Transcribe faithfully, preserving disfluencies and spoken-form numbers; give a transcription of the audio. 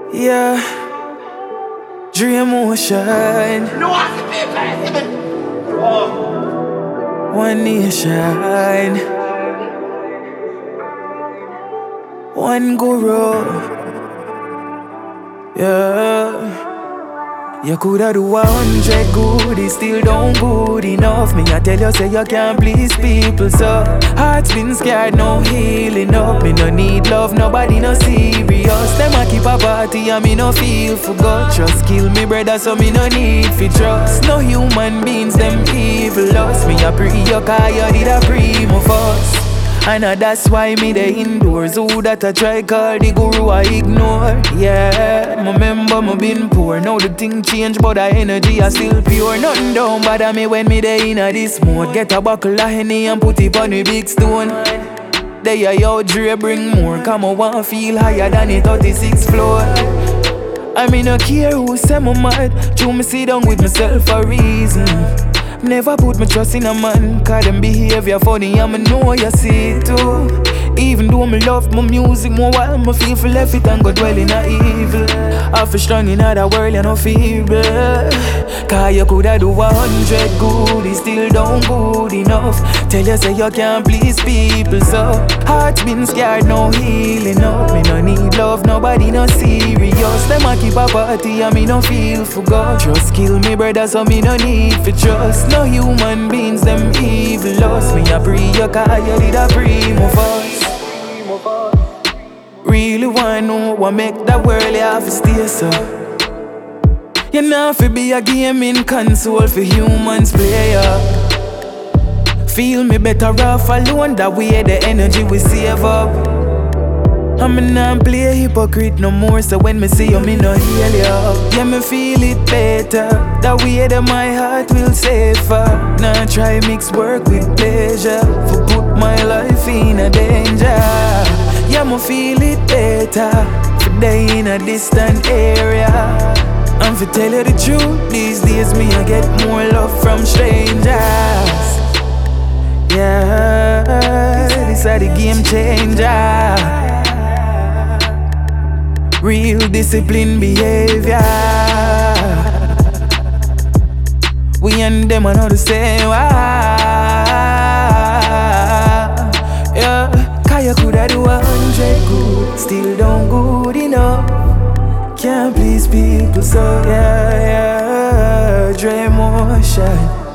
Yeah, dream ocean. No, I see people. Oh. One nation, one guru. Yeah. You coulda do a hundred good, it still don't good enough. Me I tell you say you can't please people, so heart's been scared, no healing up. Me no need love, nobody no serious. Them a keep a party and me no feel for God. Just kill me brother, so me no need fi trust. No human beings, them evil us. Me a pray you cause you did a primo first. And uh, that's why me the indoors. Who that I try call the guru I ignore. Yeah, me remember me been poor. Now the thing change but the energy I still pure. Nothing down bother me when me the inna this mode. Get a buckle of Henny and put it on the big stone. They a yo Dre bring more. Come on wanna feel higher than the thirty-sixth floor. I mean no care who say me mad. True me sit down with myself for a reason. Never put my trust in a man, cause them behavior funny and me know you see it too. Even though me love my music more while me feel for left it and go dwell in a evil. I feel strong in other world and no feeble. Cause you coulda do a hundred good, it still don't good enough. Tell you say you can't please people, so heart's been scared, no healing up. Me no need love, nobody no serious. Them a keep a party and me no feel for God. Just kill me brother, so me no need for trust. No human beings, them evil us. Me a pray you cause you did a primo first. Really wanna know what make that world you have to stay so. You know fi be a gaming console for humans play up. Feel me better off alone, that way the energy we save up. I'm not play a hypocrite no more, so when me see you, me no heal you. Yeah, me feel it better, that way that my heart will safer. Now try mix work with pleasure, for put my life in a danger. Yeah, me feel it better, for day in a distant area. And for tell you the truth, these days me I get more love from strangers. Yeah, this are the game changer. Real discipline behavior. We and them are not the same. Yeah, cause you coulda do a hundred good, still don't good enough. Can't please people, so yeah, yeah. Dream ocean.